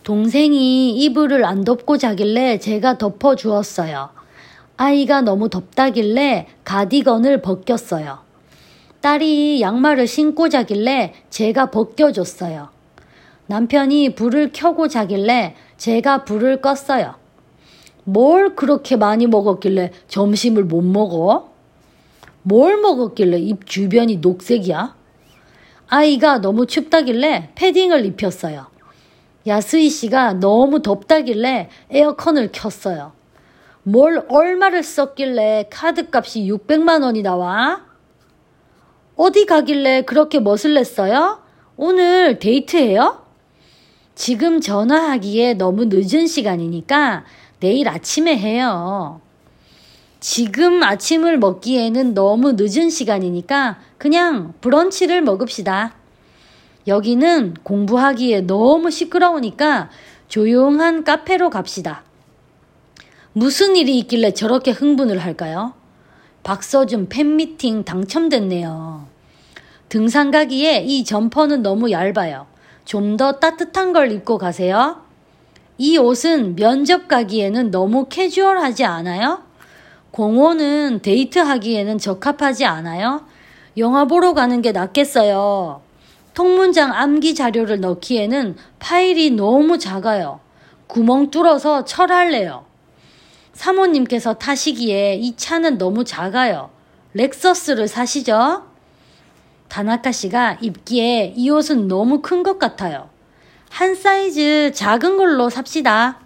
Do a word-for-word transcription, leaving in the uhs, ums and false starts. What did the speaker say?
동생이 이불을 안 덮고 자길래 제가 덮어주었어요. 아이가 너무 덥다길래 가디건을 벗겼어요. 딸이 양말을 신고 자길래 제가 벗겨줬어요. 남편이 불을 켜고 자길래 제가 불을 껐어요. 뭘 그렇게 많이 먹었길래 점심을 못 먹어? 뭘 먹었길래 입 주변이 녹색이야? 아이가 너무 춥다길래 패딩을 입혔어요. 야스이 씨가 너무 덥다길래 에어컨을 켰어요. 뭘 얼마를 썼길래 카드값이 육백만 원이 나와? 어디 가길래 그렇게 멋을 냈어요? 오늘 데이트해요? 지금 전화하기에 너무 늦은 시간이니까 내일 아침에 해요. 지금 아침을 먹기에는 너무 늦은 시간이니까 그냥 브런치를 먹읍시다. 여기는 공부하기에 너무 시끄러우니까 조용한 카페로 갑시다. 무슨 일이 있길래 저렇게 흥분을 할까요? 박서준 팬미팅 당첨됐네요. 등산 가기에 이 점퍼는 너무 얇아요. 좀 더 따뜻한 걸 입고 가세요. 이 옷은 면접 가기에는 너무 캐주얼하지 않아요? 공원은 데이트하기에는 적합하지 않아요? 영화 보러 가는 게 낫겠어요. 통문장 암기 자료를 넣기에는 파일이 너무 작아요. 구멍 뚫어서 철할래요. 사모님께서 타시기에 이 차는 너무 작아요. 렉서스를 사시죠? 다나카 씨가 입기에 이 옷은 너무 큰 것 같아요. 한 사이즈 작은 걸로 삽시다.